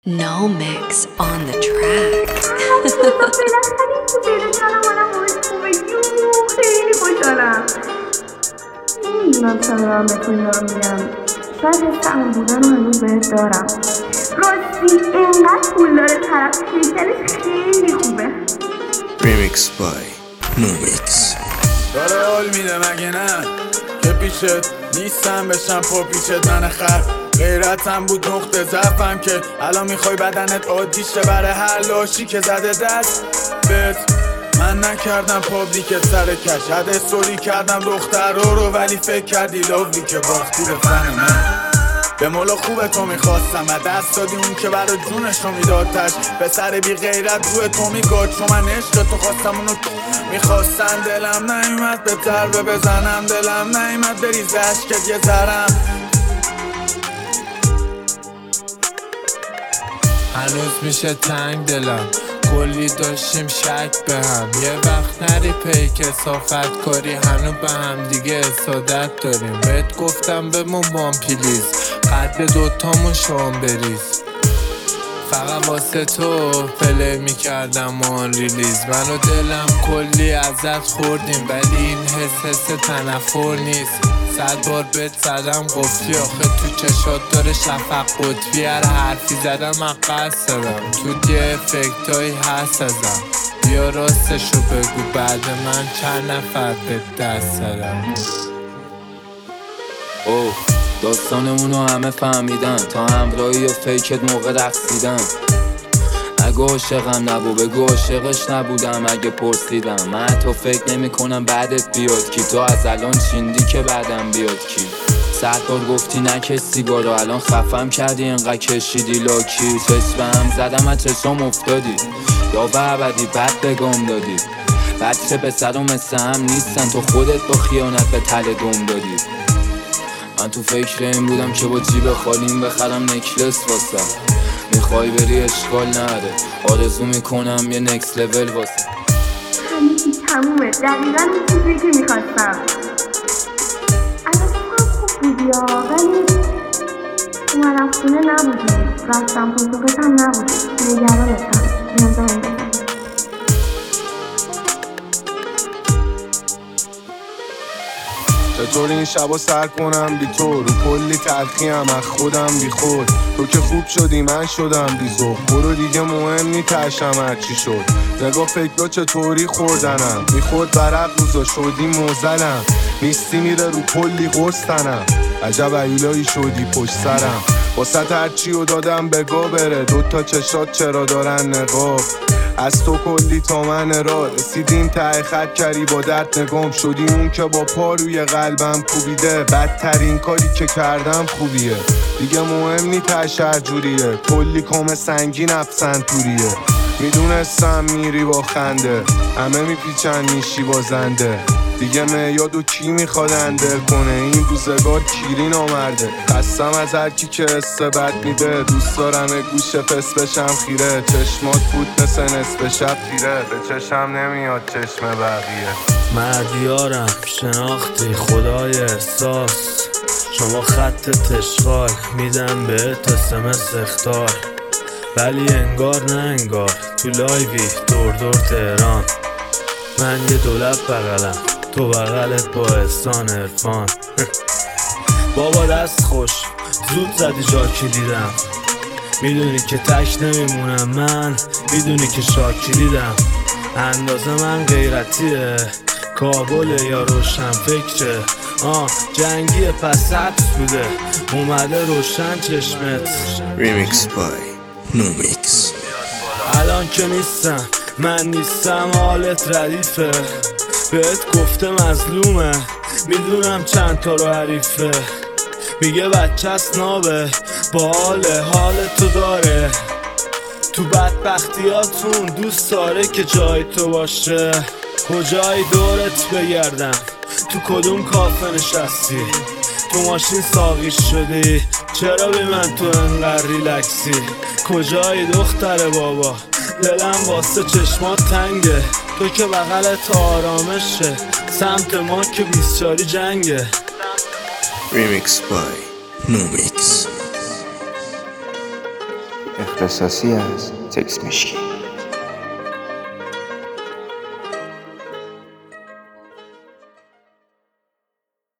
No mix on the track. خیلی خوشحالم. نمیدونم چرا دارم به تو اینا رو میگم. شاید حس همون بودن رو هنوز بهت دارم. راستی اینقدر پول داره طرف پیشنش خیلی خوبه. Remix by NoMix. داره حال میده مگه نه که پیشت نیستم بشم پا پیشت من خر غیرتم بود نقطه ضعفم که الان میخوای بدنت عادی شه برای هر لاشی که زده دست بهت. من نکردم پابلیکت سر کش حد استوری کردم دختر رو ولی فکر کردی لاوی که باختی به فن من. به مولا خوبه تو میخواستم و دست دادی اون که برای جونش رو میدادتش به سر بی غیرت روی تو میگاد چون من عشق تو خواستم اونو میخواستن. دلم نیومد به ضربه بزنم دلم نیومد بریز عشقت یه ذرم. هنوز میشه تنگ دلم کلی داشتیم شک به هم یه وقت نری پی کثافت کاری هنو به هم دیگه اصادت داریم. بهت گفتم بمون بام پلیز قد دوتامون شام بریز فقط واسه تو پلی میکردم آن ریلیز. من و دلم کلی ازت خوردیم ولی این حس تنفر نیست. 100 بار بهت زدم گفتی آخه تو چشات داره شفق قطبی. هر حرفی زدم من قصد دارم تو یه افکتایی هست ازم. بیا راستشو بگو بعد من چند نفر به دست زدم. اوه داستانمونو همه فهمیدن تا همراهی و فیکت موقع رقصیدن. اگه عاشقم نبود بگو عاشقش نبودم. اگه پرسیدم من حتی فکر نمی کنم بعدت بیاد کی. تو از الان چیندی که بعدم بیاد کی. 100 بار گفتی نکش سیگارو الان خفم کردی انقدر کشیدی لاکی. چشمم زدم از چشم افتادی یا به ابدی بد بگم دادی. بچه پسرو مثل هم نیستن تو خودت با خیانت به تل دم دادی. من تو فکر این بودم که با جیب خالیم بخرم نکلس واسه. میخوای بری اشکال نره آرزو میکنم یه نکس لول واسه. همه چی تمومه دقیقا اون چیزی که میخواستم. الان تو هم خوب بودی ها ولی اومدم خونه نبودی رفتم پاسخت هم نبودی. نگرانتم بهم زنگ بزن. چطور این شبا سر کنم بی تو رو کلی تلخی هم از خودم بی خود. تو که خوب شدی من شدم بی ذوق برو دیگه مهم نی تشم هرچی شد. نگاه فکرها چطوری خوردنم بی خود برق روزا شدی موزلم. نیستی میره رو کلی قرصنم عجب ایولایی شدی پشت سرم. واسه هرچی رو دادم بگو بره دوتا چشات چرا دارن نقاب. از تو کلی تا من را رسیدیم ته خط کردی با درد نگام شدی اون که با پا روی قلبم کوبیده. بدترین کاری که کردم خوبیه دیگه مهم نی تشر جوریه. کلی کم سنگین افسن توریه. میدونستم میری با خنده همه میپیچن میشی بازنده. دیگه میادو کی میخواد اندل کنه این روزگار کیری نامرده. قسم از هرکی که حس بد میده دوست دارم گوش پس بشم خیره. چشمات بود مثل نصف شب تیره به چشم نمیاد چشم بقیه. مردیارم شناختی خدای احساس شما خط تشغال میدن به اسمس اختار. ولی انگار نه انگار تو لایوی دور تهران. من یه دولت بغلم تو بغلت با احسان عرفان. بابا دست خوش زود زدی جا کلیدم. میدونی که تک نمیمونم من میدونی که شاکلیدم. اندازه من غیرتیه کابل یا روشن فکره. جنگی پس حبس بوده اومده روشن چشمت. Remix by NoMix. الان که نیستم من نیستم حالت ردیفه. بهت گفته مظلومه میدونم چند تا رو حریفه. میگه بچه‌ست نابه با حال تو داره. تو بدبختیاتون دوست داره که جای تو باشه. کجای دورت بگردم تو کدوم کافه نشستی. تو ماشین ساقی شدی چرا بی من تو انقدر ریلکسی. کجای دختر بابا دلم واسه چشمات تنگه. تو که بغلت آرامشه سمت ما که 24 جنگه. Remix by NoMix. اختصاصی از تکس مشکی.